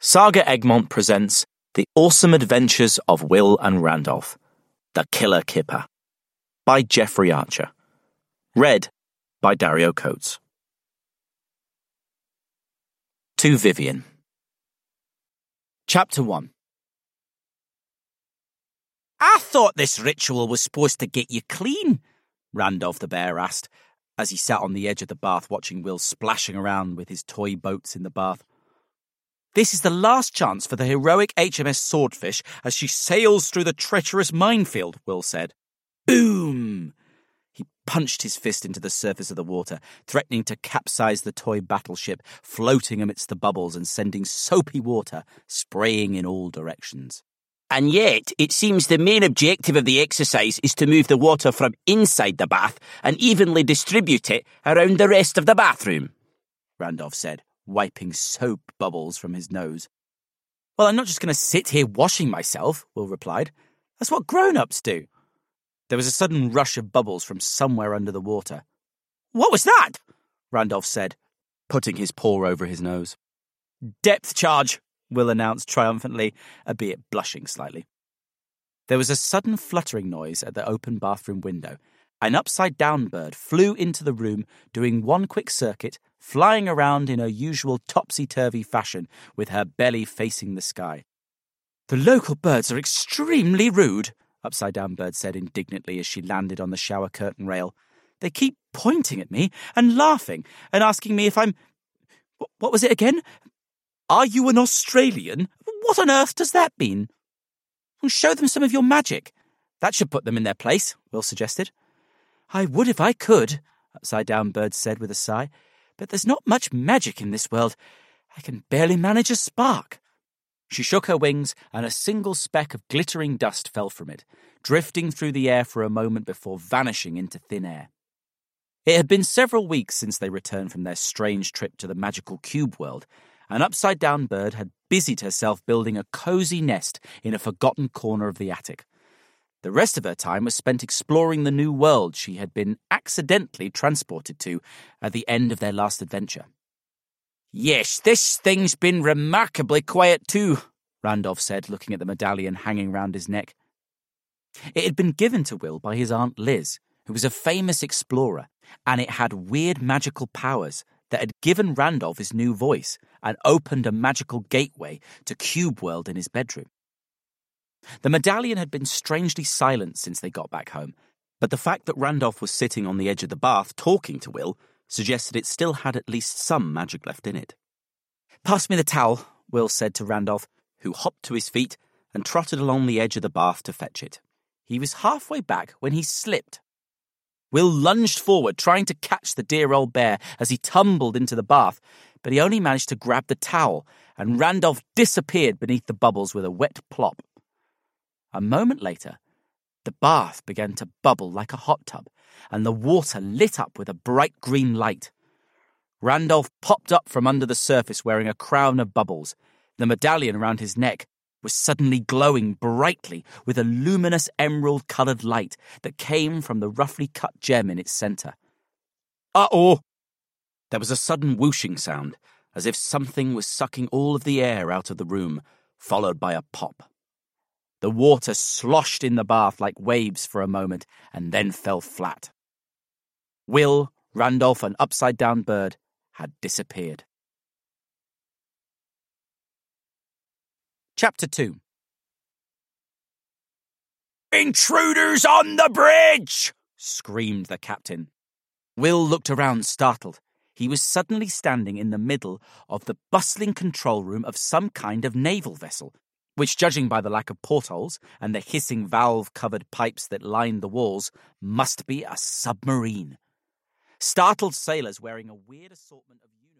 Saga Egmont presents The Awesome Adventures of Will and Randolph, The Killer Kipper, by Jeffrey Archer. Read by Dario Coates. To Vivian. Chapter 1. I thought this ritual was supposed to get you clean, Randolph the bear asked, as he sat on the edge of the bath watching Will splashing around with his toy boats in the bath. This is the last chance for the heroic HMS Swordfish as she sails through the treacherous minefield, Will said. Boom! He punched his fist into the surface of the water, threatening to capsize the toy battleship, floating amidst the bubbles and sending soapy water spraying in all directions. And yet, it seems the main objective of the exercise is to move the water from inside the bath and evenly distribute it around the rest of the bathroom, Randolph said, wiping soap bubbles from his nose. Well, I'm not just going to sit here washing myself, Will replied. That's what grown-ups do. There was a sudden rush of bubbles from somewhere under the water. What was that? Randolph said, putting his paw over his nose. Depth charge, Will announced triumphantly, albeit blushing slightly. There was a sudden fluttering noise at the open bathroom window. An upside-down bird flew into the room, doing one quick circuit, flying around in her usual topsy-turvy fashion, with her belly facing the sky. The local birds are extremely rude, Upside-Down Bird said indignantly as she landed on the shower curtain rail. They keep pointing at me and laughing and asking me if I'm... What was it again? Are you an Australian? What on earth does that mean? Well, show them some of your magic. That should put them in their place, Will suggested. I would if I could, Upside-Down Bird said with a sigh, but there's not much magic in this world. I can barely manage a spark. She shook her wings, and a single speck of glittering dust fell from it, drifting through the air for a moment before vanishing into thin air. It had been several weeks since they returned from their strange trip to the magical cube world, and Upside-Down Bird had busied herself building a cozy nest in a forgotten corner of the attic. The rest of her time was spent exploring the new world she had been accidentally transported to at the end of their last adventure. Yes, this thing's been remarkably quiet too, Randolph said, looking at the medallion hanging round his neck. It had been given to Will by his Aunt Liz, who was a famous explorer, and it had weird magical powers that had given Randolph his new voice and opened a magical gateway to Cube World in his bedroom. The medallion had been strangely silent since they got back home, but the fact that Randolph was sitting on the edge of the bath talking to Will suggested it still had at least some magic left in it. Pass me the towel, Will said to Randolph, who hopped to his feet and trotted along the edge of the bath to fetch it. He was halfway back when he slipped. Will lunged forward, trying to catch the dear old bear as he tumbled into the bath, but he only managed to grab the towel, and Randolph disappeared beneath the bubbles with a wet plop. A moment later, the bath began to bubble like a hot tub, and the water lit up with a bright green light. Randolph popped up from under the surface wearing a crown of bubbles. The medallion around his neck was suddenly glowing brightly with a luminous emerald-coloured light that came from the roughly cut gem in its centre. Uh-oh! There was a sudden whooshing sound, as if something was sucking all of the air out of the room, followed by a pop. The water sloshed in the bath like waves for a moment and then fell flat. Will, Randolph, and Upside-Down Bird had disappeared. Chapter 2. Intruders on the bridge! Screamed the captain. Will looked around startled. He was suddenly standing in the middle of the bustling control room of some kind of naval vessel, which, judging by the lack of portholes and the hissing valve-covered pipes that lined the walls, must be a submarine. Startled sailors wearing a weird assortment of uniforms